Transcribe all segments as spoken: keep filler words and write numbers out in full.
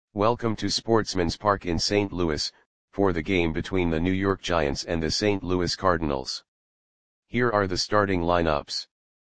Welcome to Sportsman's Park in Saint Louis, for the game between the New York Giants and the Saint Louis Cardinals. Here are the starting lineups.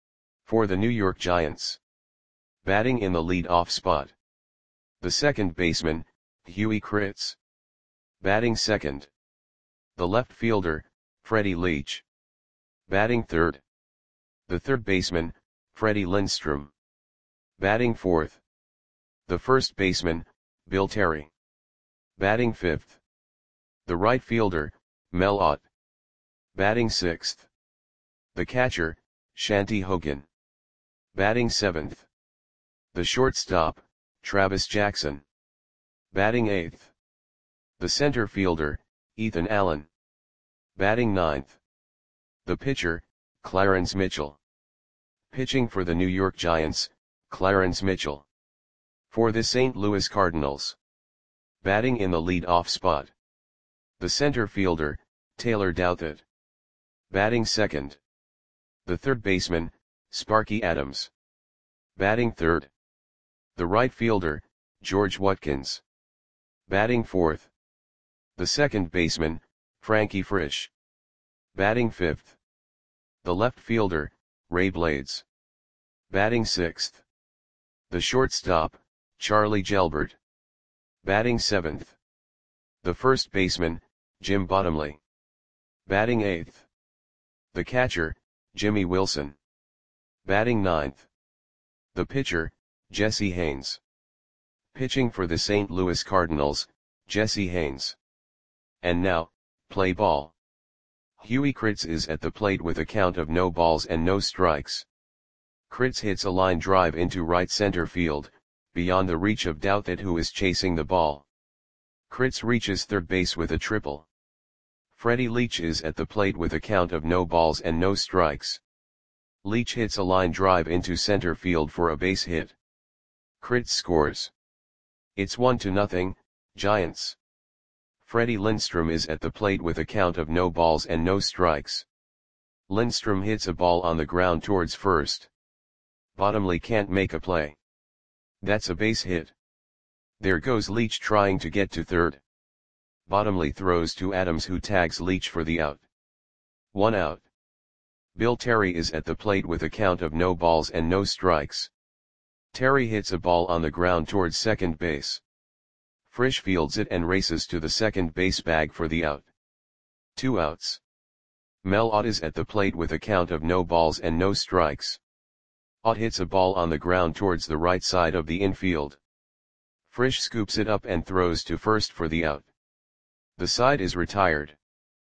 For the New York Giants. Batting in the lead-off spot. The second baseman, Huey Kritz. Batting second. The left fielder, Freddie Leach. Batting third. The third baseman, Freddie Lindstrom. Batting fourth. The first baseman, Bill Terry. Batting fifth. The right fielder, Mel Ott. Batting sixth. The catcher, Shanty Hogan. Batting seventh. The shortstop, Travis Jackson. Batting eighth. The center fielder, Ethan Allen. Batting ninth. The pitcher, Clarence Mitchell. Pitching for the New York Giants, Clarence Mitchell. For the Saint Louis Cardinals. Batting in the lead-off spot. The center fielder, Taylor Douthit. Batting second. The third baseman, Sparky Adams. Batting third. The right fielder, George Watkins. Batting fourth. The second baseman, Frankie Frisch. Batting fifth. The left fielder, Ray Blades. Batting sixth. The shortstop, Charlie Gelbert. Batting seventh. The first baseman, Jim Bottomley. Batting eighth. The catcher, Jimmy Wilson. Batting ninth. The pitcher, Jesse Haynes. Pitching for the Saint Louis Cardinals, Jesse Haynes. And now, play ball. Huey Kritz is at the plate with a count of no balls and no strikes. Kritz hits a line drive into right center field, beyond the reach of Douthit, who is chasing the ball. Kritz reaches third base with a triple. Freddie Leach is at the plate with a count of no balls and no strikes. Leach hits a line drive into center field for a base hit. Kritz scores. It's one to nothing, Giants. Freddie Lindstrom is at the plate with a count of no balls and no strikes. Lindstrom hits a ball on the ground towards first. Bottomley can't make a play. That's a base hit. There goes Leach trying to get to third. Bottomley throws to Adams, who tags Leach for the out. One out. Bill Terry is at the plate with a count of no balls and no strikes. Terry hits a ball on the ground towards second base. Frisch fields it and races to the second base bag for the out. Two outs. Mel Ott is at the plate with a count of no balls and no strikes. Ott hits a ball on the ground towards the right side of the infield. Frisch scoops it up and throws to first for the out. The side is retired.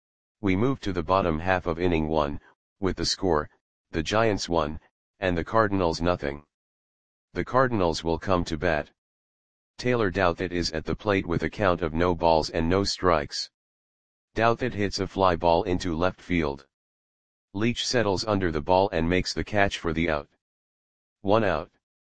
We move to the bottom half of inning one, with the score, the Giants one, and the Cardinals nothing. The Cardinals will come to bat. Taylor Douthit is at the plate with a count of no balls and no strikes. Douthit hits a fly ball into left field. Leach settles under the ball and makes the catch for the out. One out.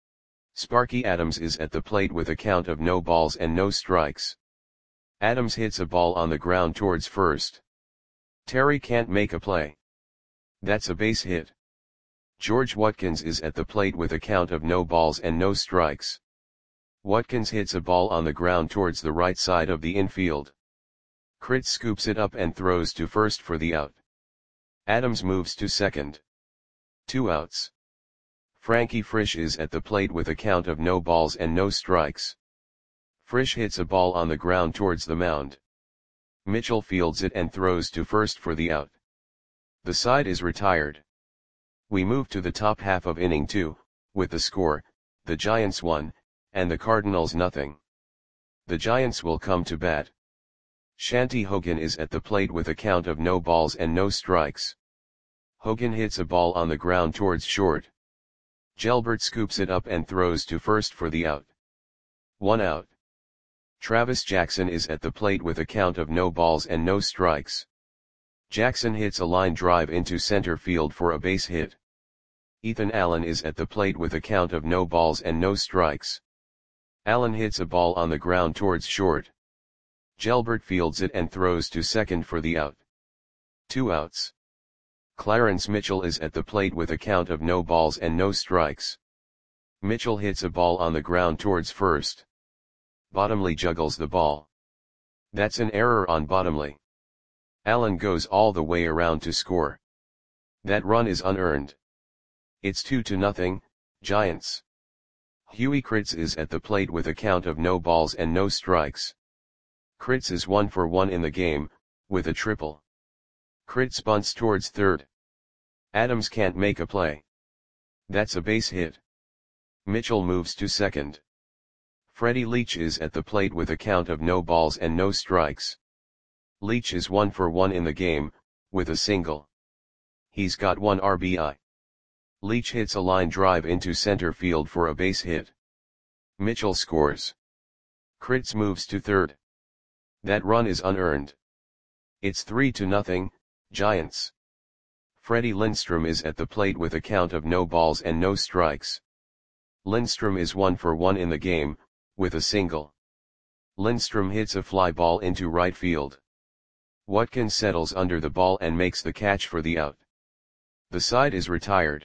Sparky Adams is at the plate with a count of no balls and no strikes. Adams hits a ball on the ground towards first. Terry can't make a play. That's a base hit. George Watkins is at the plate with a count of no balls and no strikes. Watkins hits a ball on the ground towards the right side of the infield. Kritz scoops it up and throws to first for the out. Adams moves to second. Two outs. Frankie Frisch is at the plate with a count of no balls and no strikes. Frisch hits a ball on the ground towards the mound. Mitchell fields it and throws to first for the out. The side is retired. We move to the top half of inning two, with the score, the Giants one, and the Cardinals nothing. The Giants will come to bat. Shanty Hogan is at the plate with a count of no balls and no strikes. Hogan hits a ball on the ground towards short. Gelbert scoops it up and throws to first for the out. One out. Travis Jackson is at the plate with a count of no balls and no strikes. Jackson hits a line drive into center field for a base hit. Ethan Allen is at the plate with a count of no balls and no strikes. Allen hits a ball on the ground towards short. Gelbert fields it and throws to second for the out. Two outs. Clarence Mitchell is at the plate with a count of no balls and no strikes. Mitchell hits a ball on the ground towards first. Bottomley juggles the ball. That's an error on Bottomley. Allen goes all the way around to score. That run is unearned. It's two to nothing, Giants. Huey Kritz is at the plate with a count of no balls and no strikes. Kritz is one for one in the game, with a triple. Kritz bunts towards third. Adams can't make a play. That's a base hit. Mitchell moves to second. Freddie Leach is at the plate with a count of no balls and no strikes. Leach is one for one in the game, with a single. He's got one R B I. Leach hits a line drive into center field for a base hit. Mitchell scores. Kritz moves to third. That run is unearned. It's three to nothing, Giants. Freddie Lindstrom is at the plate with a count of no balls and no strikes. Lindstrom is one for one in the game, with a single. Lindstrom hits a fly ball into right field. Watkins settles under the ball and makes the catch for the out. The side is retired.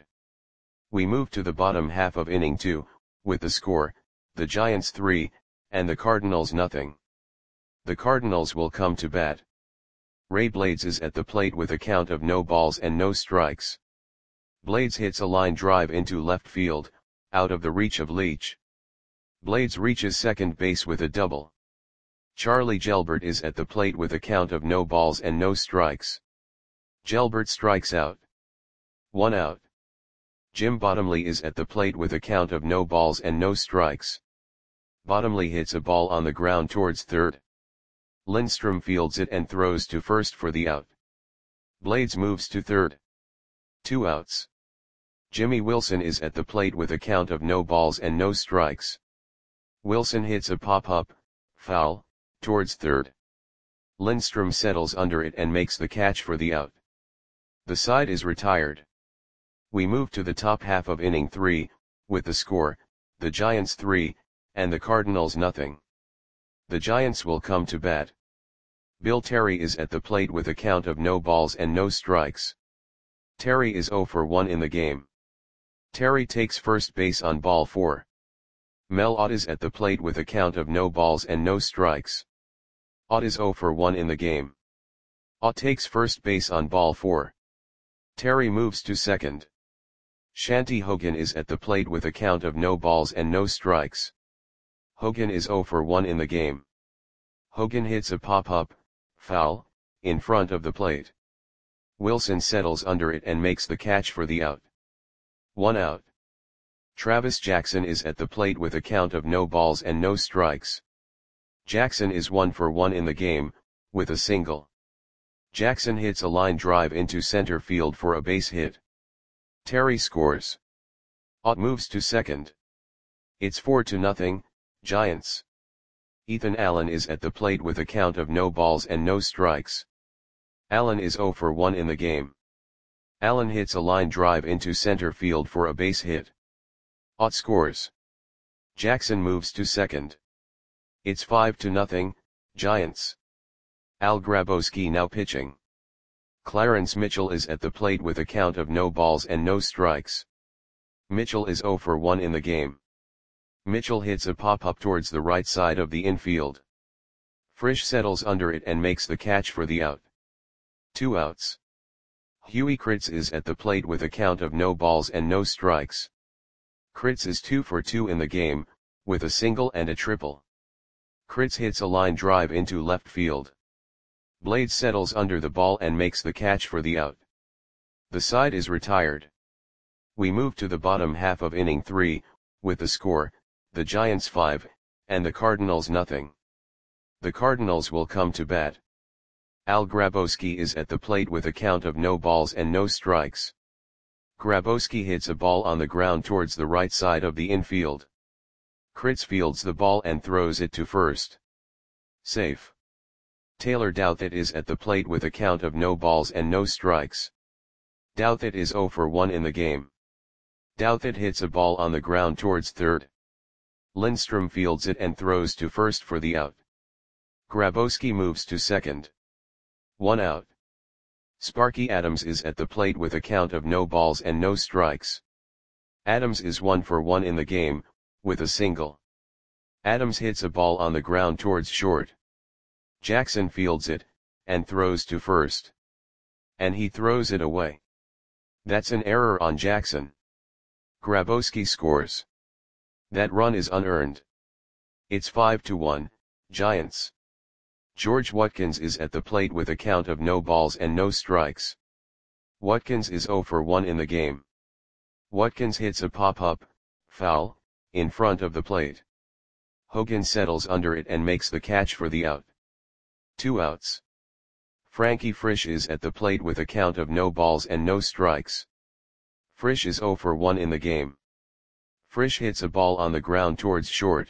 We move to the bottom half of inning two, with the score, the Giants three, and the Cardinals nothing. The Cardinals will come to bat. Ray Blades is at the plate with a count of no balls and no strikes. Blades hits a line drive into left field, out of the reach of Leach. Blades reaches second base with a double. Charlie Gelbert is at the plate with a count of no balls and no strikes. Gelbert strikes out. One out. Jim Bottomley is at the plate with a count of no balls and no strikes. Bottomley hits a ball on the ground towards third. Lindstrom fields it and throws to first for the out. Blades moves to third. Two outs. Jimmy Wilson is at the plate with a count of no balls and no strikes. Wilson hits a pop-up, foul, towards third. Lindstrom settles under it and makes the catch for the out. The side is retired. We move to the top half of inning three, with the score, the Giants three, and the Cardinals nothing. The Giants will come to bat. Bill Terry is at the plate with a count of no balls and no strikes. Terry is zero for one in the game. Terry takes first base on ball four. Mel Ott is at the plate with a count of no balls and no strikes. Ott is zero for one in the game. Ott takes first base on ball four. Terry moves to second. Shanty Hogan is at the plate with a count of no balls and no strikes. Hogan is zero for one in the game. Hogan hits a pop-up, foul, in front of the plate. Wilson settles under it and makes the catch for the out. One out. Travis Jackson is at the plate with a count of no balls and no strikes. Jackson is one for one in the game, with a single. Jackson hits a line drive into center field for a base hit. Terry scores. Ott moves to second. It's four to nothing, Giants. Ethan Allen is at the plate with a count of no balls and no strikes. Allen is zero for one in the game. Allen hits a line drive into center field for a base hit. Ott scores. Jackson moves to second. It's five to nothing, Giants. Al Grabowski now pitching. Clarence Mitchell is at the plate with a count of no balls and no strikes. Mitchell is zero for one in the game. Mitchell hits a pop-up towards the right side of the infield. Frisch settles under it and makes the catch for the out. Two outs. Huey Kritz is at the plate with a count of no balls and no strikes. Kritz is two for two in the game, with a single and a triple. Kritz hits a line drive into left field. Blades settles under the ball and makes the catch for the out. The side is retired. We move to the bottom half of inning three, with the score, the Giants five, and the Cardinals nothing. The Cardinals will come to bat. Al Grabowski is at the plate with a count of no balls and no strikes. Grabowski hits a ball on the ground towards the right side of the infield. Kritz fields the ball and throws it to first. Safe. Taylor Douthit is at the plate with a count of no balls and no strikes. Douthit is zero for one in the game. Douthit hits a ball on the ground towards third. Lindstrom fields it and throws to first for the out. Grabowski moves to second. One out. Sparky Adams is at the plate with a count of no balls and no strikes. Adams is one for one in the game, with a single. Adams hits a ball on the ground towards short. Jackson fields it, and throws to first. And he throws it away. That's an error on Jackson. Grabowski scores. That run is unearned. It's five to one, Giants. George Watkins is at the plate with a count of no balls and no strikes. Watkins is zero for one in the game. Watkins hits a pop-up, foul, in front of the plate. Hogan settles under it and makes the catch for the out. Two outs. Frankie Frisch is at the plate with a count of no balls and no strikes. Frisch is zero for one in the game. Frisch hits a ball on the ground towards short.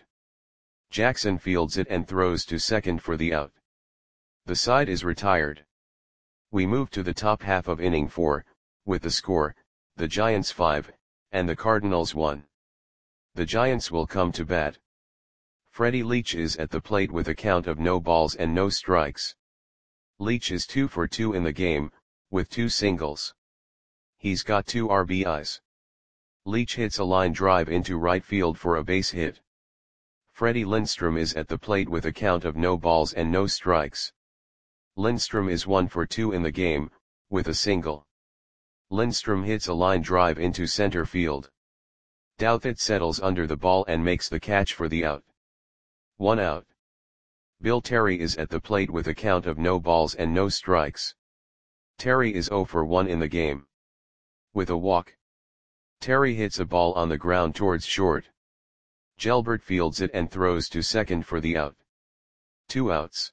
Jackson fields it and throws to second for the out. The side is retired. We move to the top half of inning four, with the score, the Giants five, and the Cardinals one. The Giants will come to bat. Freddie Leach is at the plate with a count of no balls and no strikes. Leach is two for two in the game, with two singles. He's got two R B Is. Leach hits a line drive into right field for a base hit. Freddie Lindstrom is at the plate with a count of no balls and no strikes. Lindstrom is one for two in the game, with a single. Lindstrom hits a line drive into center field. Douthit settles under the ball and makes the catch for the out. One out. Bill Terry is at the plate with a count of no balls and no strikes. Terry is zero for one in the game. With a walk. Terry hits a ball on the ground towards short. Gelbert fields it and throws to second for the out. Two outs.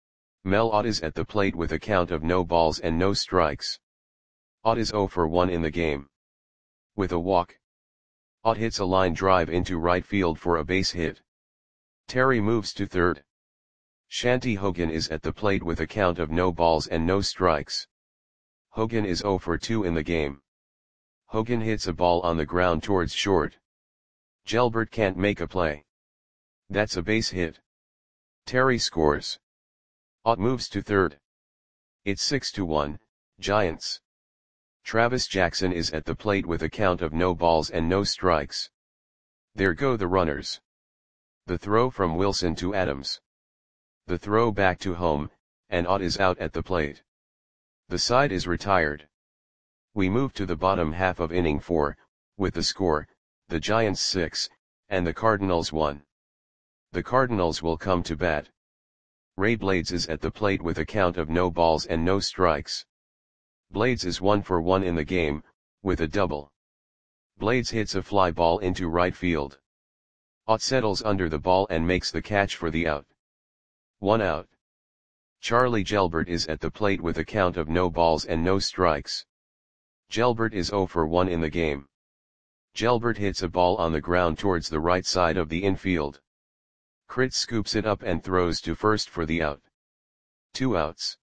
Mel Ott is at the plate with a count of no balls and no strikes. Ott is zero for one in the game. With a walk. Ott hits a line drive into right field for a base hit. Terry moves to third. Shanty Hogan is at the plate with a count of no balls and no strikes. Hogan is zero for two in the game. Hogan hits a ball on the ground towards short. Gelbert can't make a play. That's a base hit. Terry scores. Ott moves to third. It's six to one, Giants. Travis Jackson is at the plate with a count of no balls and no strikes. There go the runners. The throw from Wilson to Adams. The throw back to home, and Ott is out at the plate. The side is retired. We move to the bottom half of inning four, with the score, the Giants six, and the Cardinals one. The Cardinals will come to bat. Ray Blades is at the plate with a count of no balls and no strikes. Blades is one for one in the game, with a double. Blades hits a fly ball into right field. Ott settles under the ball and makes the catch for the out. One out. Charlie Gelbert is at the plate with a count of no balls and no strikes. Gelbert is zero for one in the game. Gelbert hits a ball on the ground towards the right side of the infield. Kritz scoops it up and throws to first for the out. Two outs.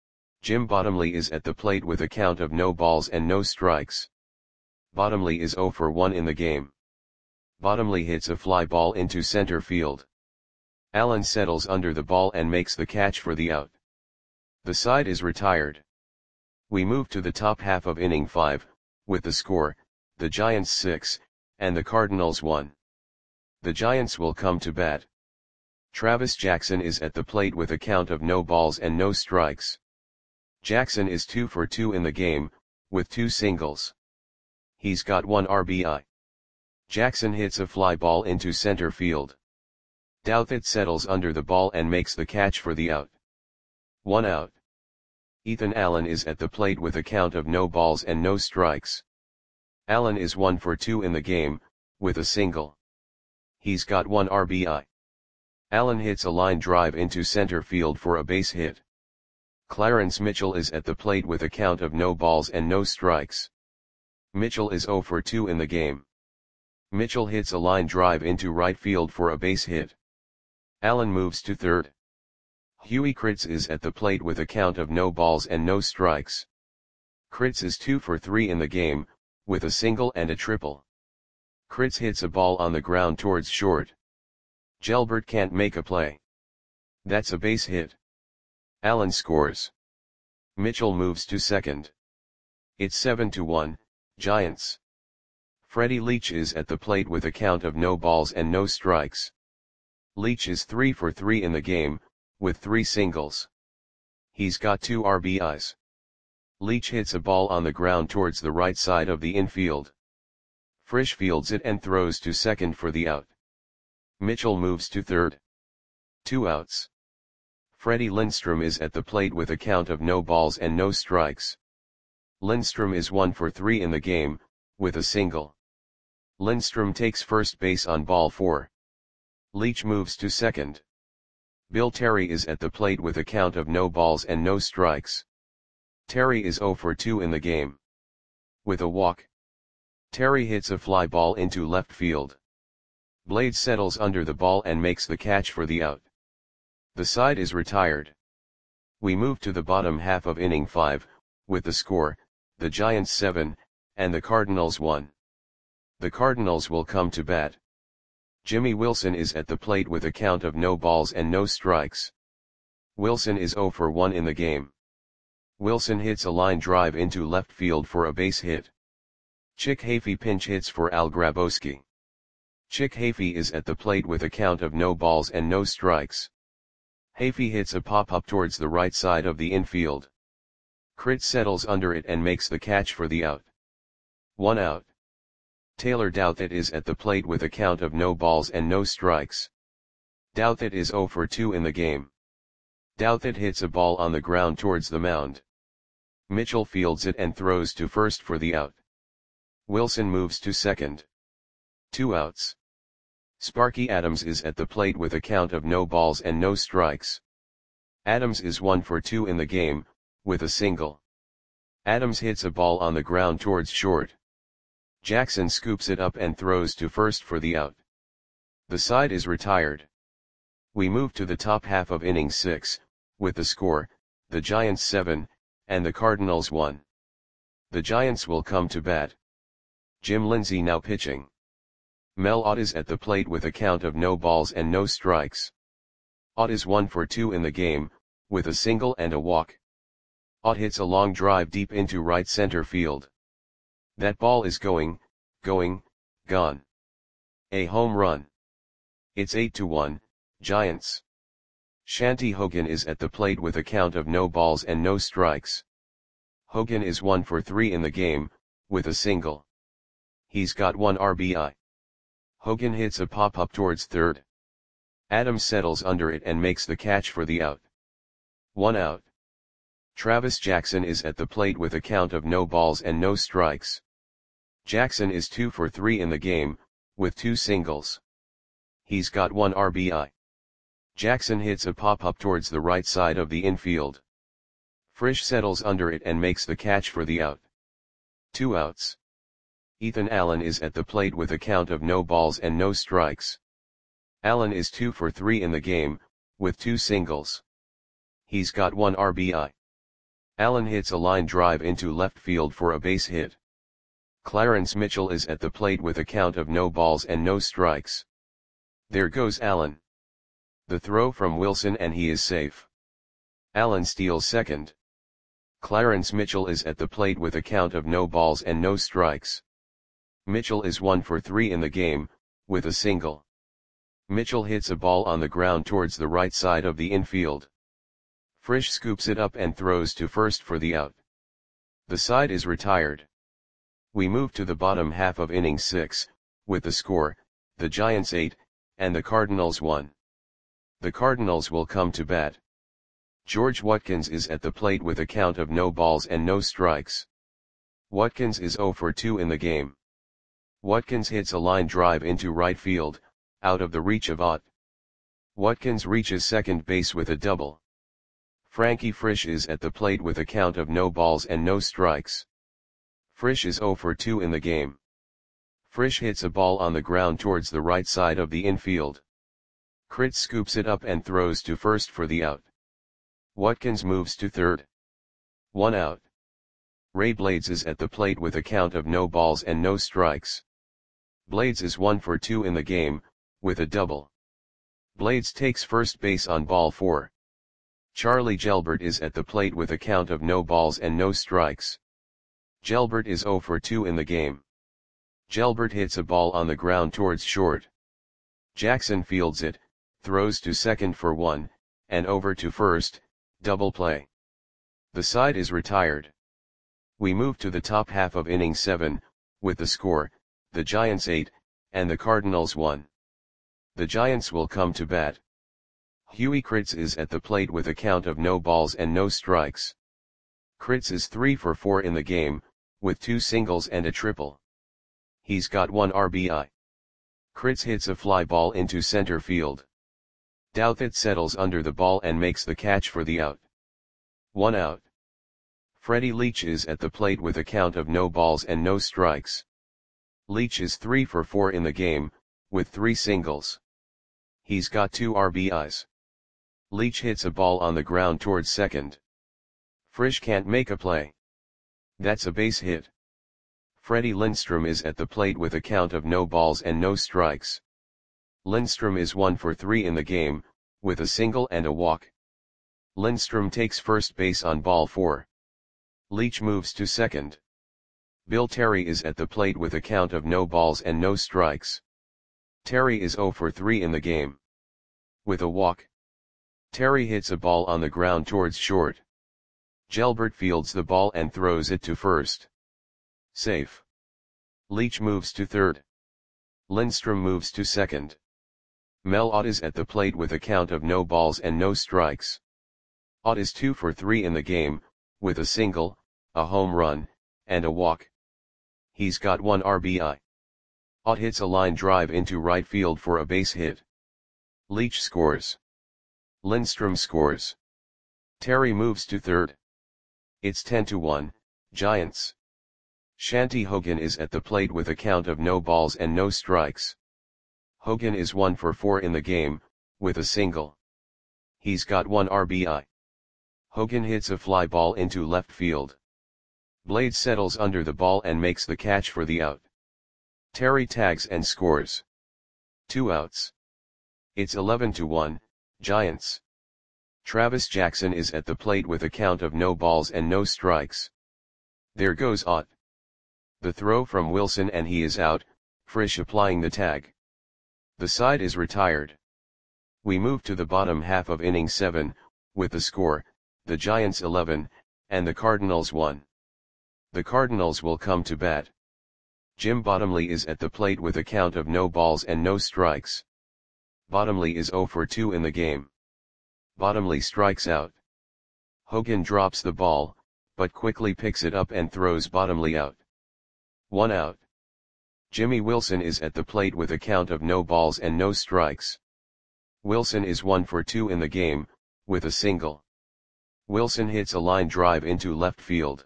Jim Bottomley is at the plate with a count of no balls and no strikes. Bottomley is zero for one in the game. Bottomley hits a fly ball into center field. Allen settles under the ball and makes the catch for the out. The side is retired. We move to the top half of inning five, with the score, the Giants six, and the Cardinals one. The Giants will come to bat. Travis Jackson is at the plate with a count of no balls and no strikes. Jackson is two for two in the game, with two singles. He's got one R B I. Jackson hits a fly ball into center field. Douthit settles under the ball and makes the catch for the out. One out. Ethan Allen is at the plate with a count of no balls and no strikes. Allen is one for two in the game, with a single. He's got one R B I. Allen hits a line drive into center field for a base hit. Clarence Mitchell is at the plate with a count of no balls and no strikes. Mitchell is zero for two in the game. Mitchell hits a line drive into right field for a base hit. Allen moves to third. Huey Kritz is at the plate with a count of no balls and no strikes. Kritz is two for three in the game, with a single and a triple. Kritz hits a ball on the ground towards short. Gelbert can't make a play. That's a base hit. Allen scores. Mitchell moves to second. It's seven to one, Giants. Freddie Leach is at the plate with a count of no balls and no strikes. Leach is three for three in the game, with three singles. He's got two R B Is. Leach hits a ball on the ground towards the right side of the infield. Frisch fields it and throws to second for the out. Mitchell moves to third. Two outs. Freddie Lindstrom is at the plate with a count of no balls and no strikes. Lindstrom is one for three in the game, with a single. Lindstrom takes first base on ball four. Leach moves to second. Bill Terry is at the plate with a count of no balls and no strikes. Terry is zero for two in the game. With a walk. Terry hits a fly ball into left field. Blades settles under the ball and makes the catch for the out. The side is retired. We move to the bottom half of inning five, with the score, the Giants seven, and the Cardinals one. The Cardinals will come to bat. Jimmy Wilson is at the plate with a count of no balls and no strikes. Wilson is zero for one in the game. Wilson hits a line drive into left field for a base hit. Chick Hafey pinch hits for Al Grabowski. Chick Hafey is at the plate with a count of no balls and no strikes. Hafey hits a pop-up towards the right side of the infield. Crit settles under it and makes the catch for the out. One out. Taylor Douthit is at the plate with a count of no balls and no strikes. Douthit is zero for two in the game. Douthit hits a ball on the ground towards the mound. Mitchell fields it and throws to first for the out. Wilson moves to second. Two outs. Sparky Adams is at the plate with a count of no balls and no strikes. Adams is one for two in the game, with a single. Adams hits a ball on the ground towards short. Jackson scoops it up and throws to first for the out. The side is retired. We move to the top half of inning six, with the score, the Giants seven, and the Cardinals one. The Giants will come to bat. Jim Lindsay now pitching. Mel Ott is at the plate with a count of no balls and no strikes. Ott is one for two in the game, with a single and a walk. Ott hits a long drive deep into right center field. That ball is going, going, gone. A home run. It's eight to one, Giants. Shanty Hogan is at the plate with a count of no balls and no strikes. Hogan is one for three in the game, with a single. He's got one R B I. Hogan hits a pop-up towards third. Adams settles under it and makes the catch for the out. One out. Travis Jackson is at the plate with a count of no balls and no strikes. Jackson is two for three in the game, with two singles. He's got one R B I. Jackson hits a pop-up towards the right side of the infield. Frisch settles under it and makes the catch for the out. Two outs. Ethan Allen is at the plate with a count of no balls and no strikes. Allen is two for three in the game, with two singles. He's got one R B I. Allen hits a line drive into left field for a base hit. Clarence Mitchell is at the plate with a count of no balls and no strikes. There goes Allen. The throw from Wilson and he is safe. Allen steals second. Clarence Mitchell is at the plate with a count of no balls and no strikes. Mitchell is one for three in the game, with a single. Mitchell hits a ball on the ground towards the right side of the infield. Frisch scoops it up and throws to first for the out. The side is retired. We move to the bottom half of inning six, with the score, the Giants eight, and the Cardinals one. The Cardinals will come to bat. George Watkins is at the plate with a count of no balls and no strikes. Watkins is zero for two in the game. Watkins hits a line drive into right field, out of the reach of Ott. Watkins reaches second base with a double. Frankie Frisch is at the plate with a count of no balls and no strikes. Frisch is zero for two in the game. Frisch hits a ball on the ground towards the right side of the infield. Crit scoops it up and throws to first for the out. Watkins moves to third. One out. Ray Blades is at the plate with a count of no balls and no strikes. Blades is one for two in the game, with a double. Blades takes first base on ball four. Charlie Gelbert is at the plate with a count of no balls and no strikes. Gelbert is zero for two in the game. Gelbert hits a ball on the ground towards short. Jackson fields it, throws to second for one, and over to first, double play. The side is retired. We move to the top half of inning seven, with the score, the Giants eight, and the Cardinals one. The Giants will come to bat. Huey Kritz is at the plate with a count of no balls and no strikes. Kritz is three for four in the game, with two singles and a triple. He's got one R B I. Kritz hits a fly ball into center field. Douthit settles under the ball and makes the catch for the out. One out. Freddie Leach is at the plate with a count of no balls and no strikes. Leach is three for four in the game, with three singles. He's got two R B Is. Leach hits a ball on the ground towards second. Frisch can't make a play. That's a base hit. Freddie Lindstrom is at the plate with a count of no balls and no strikes. Lindstrom is one for three in the game, with a single and a walk. Lindstrom takes first base on ball four. Leach moves to second. Bill Terry is at the plate with a count of no balls and no strikes. Terry is zero for three in the game. With a walk. Terry hits a ball on the ground towards short. Gelbert fields the ball and throws it to first. Safe. Leach moves to third. Lindstrom moves to second. Mel Ott is at the plate with a count of no balls and no strikes. Ott is two for three in the game, with a single, a home run, and a walk. He's got one R B I. Ott hits a line drive into right field for a base hit. Leach scores. Lindstrom scores. Terry moves to third. It's ten to one, Giants. Shanty Hogan is at the plate with a count of no balls and no strikes. Hogan is one for four in the game, with a single. He's got one R B I. Hogan hits a fly ball into left field. Blade settles under the ball and makes the catch for the out. Terry tags and scores. Two outs. It's eleven to one, Giants. Travis Jackson is at the plate with a count of no balls and no strikes. There goes Ott. The throw from Wilson and he is out, Frisch applying the tag. The side is retired. We move to the bottom half of inning seven, with the score, the Giants eleven, and the Cardinals one. The Cardinals will come to bat. Jim Bottomley is at the plate with a count of no balls and no strikes. Bottomley is zero for two in the game. Bottomley strikes out. Hogan drops the ball, but quickly picks it up and throws Bottomley out. One out. Jimmy Wilson is at the plate with a count of no balls and no strikes. Wilson is one for two in the game, with a single. Wilson hits a line drive into left field.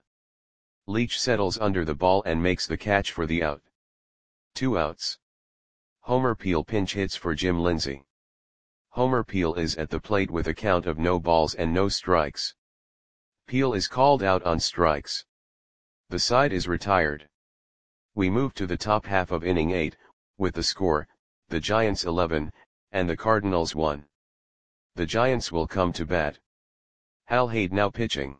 Leach settles under the ball and makes the catch for the out. Two outs. Homer Peel pinch hits for Jim Lindsay. Homer Peel is at the plate with a count of no balls and no strikes. Peel is called out on strikes. The side is retired. We move to the top half of inning eight, with the score, the Giants eleven, and the Cardinals one. The Giants will come to bat. Hal Haid now pitching.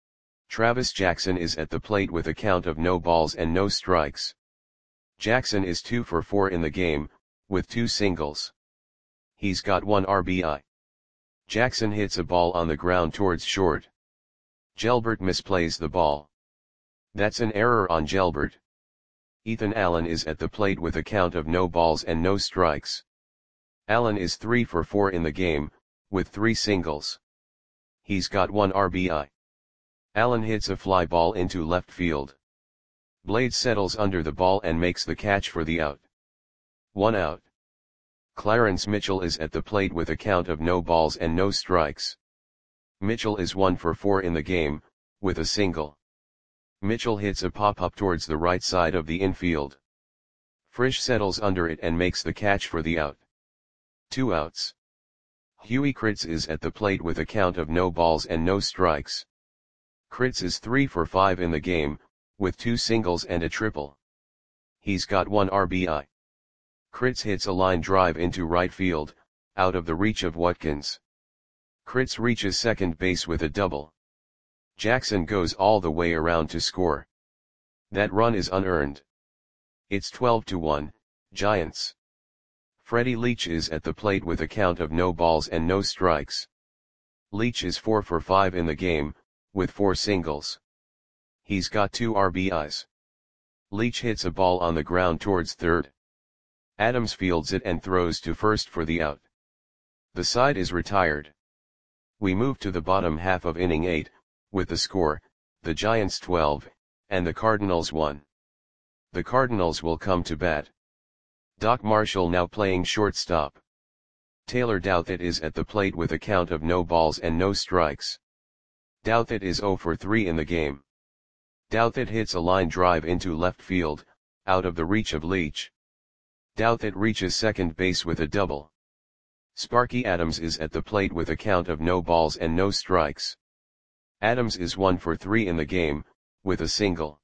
Travis Jackson is at the plate with a count of no balls and no strikes. Jackson is two for four in the game, with two singles. He's got one R B I. Jackson hits a ball on the ground towards short. Gelbert misplays the ball. That's an error on Gelbert. Ethan Allen is at the plate with a count of no balls and no strikes. Allen is three for four in the game, with three singles. He's got one R B I. Allen hits a fly ball into left field. Blade settles under the ball and makes the catch for the out. One out. Clarence Mitchell is at the plate with a count of no balls and no strikes. Mitchell is one for four in the game, with a single. Mitchell hits a pop-up towards the right side of the infield. Frisch settles under it and makes the catch for the out. Two outs. Huey Kritz is at the plate with a count of no balls and no strikes. Kritz is three for five in the game, with two singles and a triple. He's got one R B I. Kritz hits a line drive into right field, out of the reach of Watkins. Kritz reaches second base with a double. Jackson goes all the way around to score. That run is unearned. It's twelve to one, Giants. Freddie Leach is at the plate with a count of no balls and no strikes. Leach is four for five in the game, with four singles. He's got two R B Is. Leach hits a ball on the ground towards third. Adams fields it and throws to first for the out. The side is retired. We move to the bottom half of inning eight, with the score, the Giants twelve, and the Cardinals one. The Cardinals will come to bat. Doc Marshall now playing shortstop. Taylor Douthit is at the plate with a count of no balls and no strikes. Douthit is zero for three in the game. Douthit hits a line drive into left field, out of the reach of Leach. Douthit reaches second base with a double. Sparky Adams is at the plate with a count of no balls and no strikes. Adams is one for three in the game, with a single.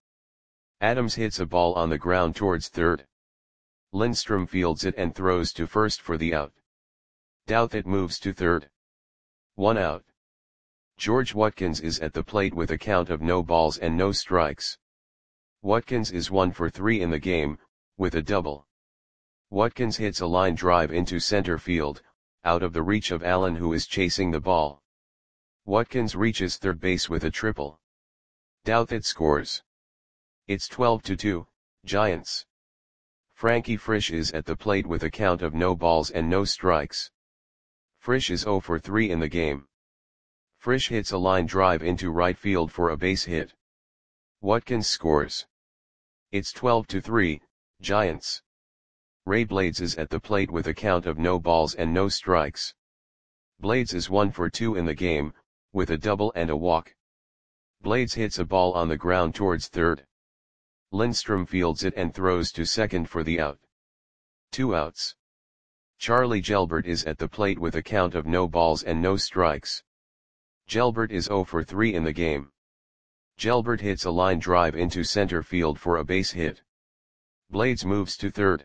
Adams hits a ball on the ground towards third. Lindstrom fields it and throws to first for the out. Douthit moves to third. One out. George Watkins is at the plate with a count of no balls and no strikes. Watkins is one for three in the game, with a double. Watkins hits a line drive into center field, out of the reach of Allen who is chasing the ball. Watkins reaches third base with a triple. Douthit scores. It's twelve to two, Giants. Frankie Frisch is at the plate with a count of no balls and no strikes. Frisch is zero for three in the game. Frisch hits a line drive into right field for a base hit. Watkins scores. It's twelve to three, Giants. Ray Blades is at the plate with a count of no balls and no strikes. Blades is one for two in the game, with a double and a walk. Blades hits a ball on the ground towards third. Lindstrom fields it and throws to second for the out. Two outs. Charlie Gelbert is at the plate with a count of no balls and no strikes. Gelbert is zero for three in the game. Gelbert hits a line drive into center field for a base hit. Blades moves to third.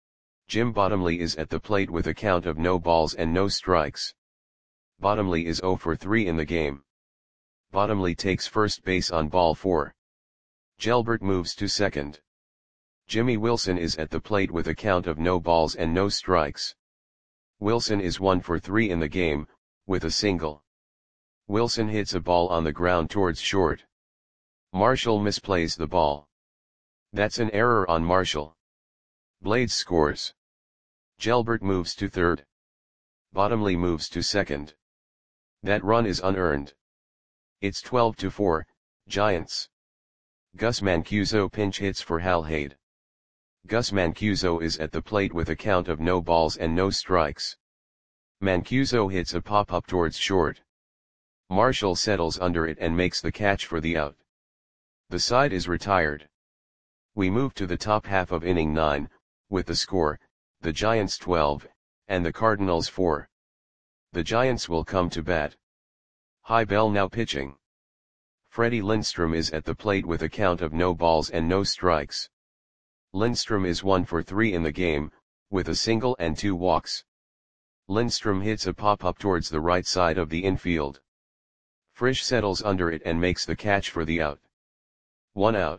Jim Bottomley is at the plate with a count of no balls and no strikes. Bottomley is zero for three in the game. Bottomley takes first base on ball four. Gelbert moves to second. Jimmy Wilson is at the plate with a count of no balls and no strikes. Wilson is one for three in the game, with a single. Wilson hits a ball on the ground towards short. Marshall misplays the ball. That's an error on Marshall. Blades scores. Gelbert moves to third. Bottomley moves to second. That run is unearned. It's twelve to four, Giants. Gus Mancuso pinch hits for Hal Haid. Gus Mancuso is at the plate with a count of no balls and no strikes. Mancuso hits a pop-up towards short. Marshall settles under it and makes the catch for the out. The side is retired. We move to the top half of inning nine, with the score, the Giants twelve, and the Cardinals four. The Giants will come to bat. High Bell now pitching. Freddie Lindstrom is at the plate with a count of no balls and no strikes. Lindstrom is one for three in the game, with a single and two walks. Lindstrom hits a pop-up towards the right side of the infield. Frisch settles under it and makes the catch for the out. One out.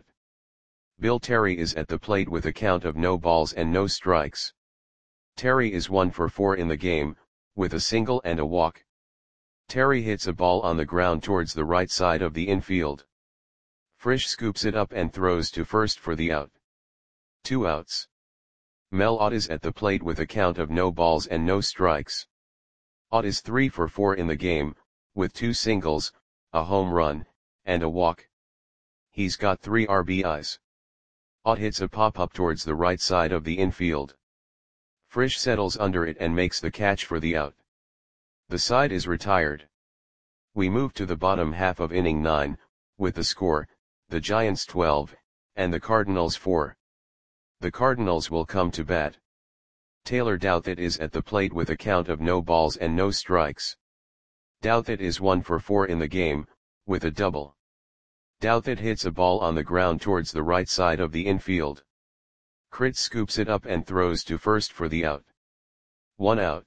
Bill Terry is at the plate with a count of no balls and no strikes. Terry is one for four in the game, with a single and a walk. Terry hits a ball on the ground towards the right side of the infield. Frisch scoops it up and throws to first for the out. Two outs. Mel Ott is at the plate with a count of no balls and no strikes. Ott is three for four in the game, with two singles, a home run, and a walk. He's got three R B Is. Ott hits a pop-up towards the right side of the infield. Frisch settles under it and makes the catch for the out. The side is retired. We move to the bottom half of inning nine, with the score, the Giants twelve, and the Cardinals four. The Cardinals will come to bat. Taylor Douthit is at the plate with a count of no balls and no strikes. Douthit is one for four in the game, with a double. Douthit hits a ball on the ground towards the right side of the infield. Crit scoops it up and throws to first for the out. One out.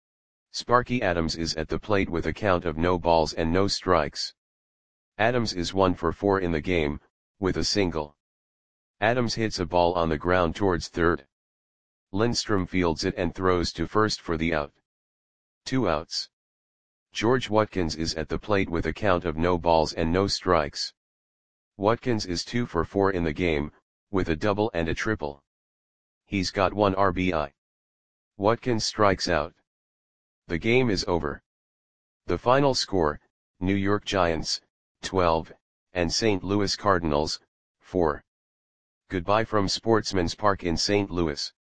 Sparky Adams is at the plate with a count of no balls and no strikes. Adams is one for four in the game, with a single. Adams hits a ball on the ground towards third. Lindstrom fields it and throws to first for the out. Two outs. George Watkins is at the plate with a count of no balls and no strikes. Watkins is two for four in the game, with a double and a triple. He's got one R B I. Watkins strikes out. The game is over. The final score, New York Giants, twelve, and Saint Louis Cardinals, four. Goodbye from Sportsman's Park in Saint Louis.